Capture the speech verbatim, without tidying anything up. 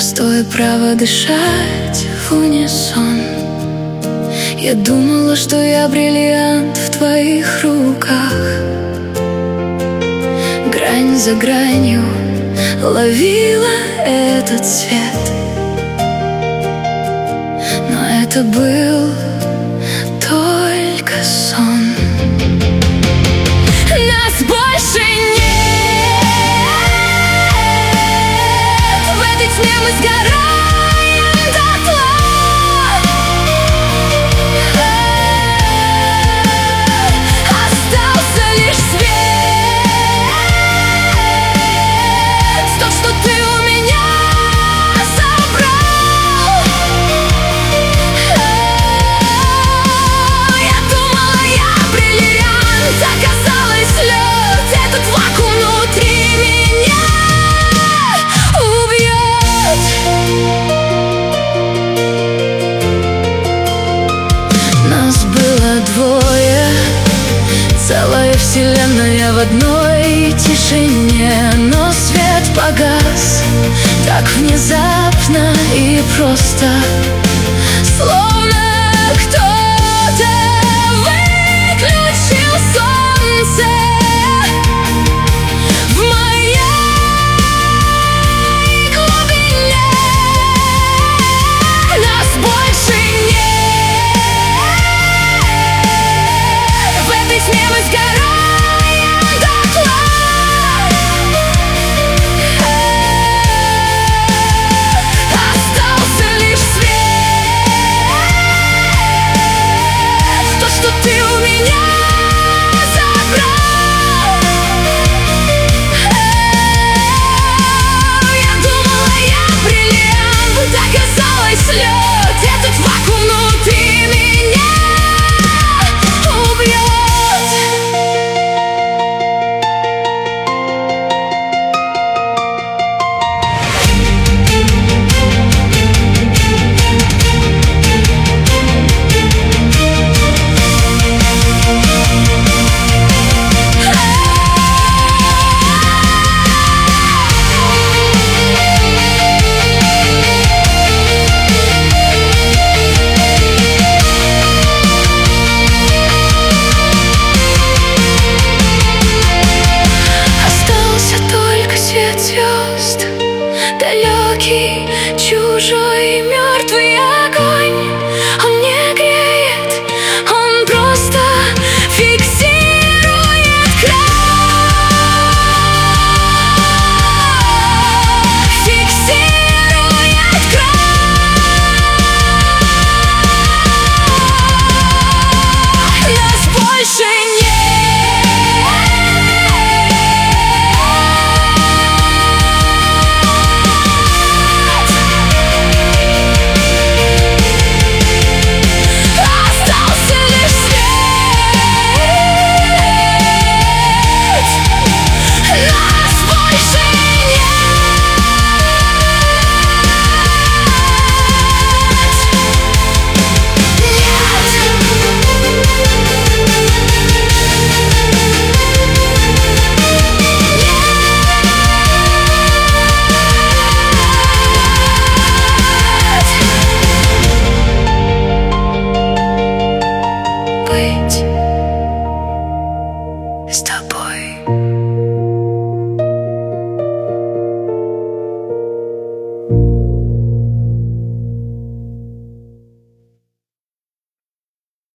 простое право дышать в унисон. Я думала, что я бриллиант в твоих руках. Грань за гранью ловила этот свет, но это был только сон. Нас больше нет. В этой тьме мы сгораем дотла. Остался лишь свет, тот, что ты у меня забрал. Я думала, я бриллиант, оказалось лед. Этот вакуум внутри меня убьет. Нас было двое, целая вселенная в одной тишине. Но свет погас так внезапно и просто, словно кто-то выключил солнце в моей глубине. Нас больше нет. В этой тьме мы сгораем дотла. Остался лишь свет, то, что ты у меня забрал. Я думала, я бриллиант, оказалось лед. Этот вакуум внутри меня убьет. Остался только свет звезд, далекий, чужой и мертвый.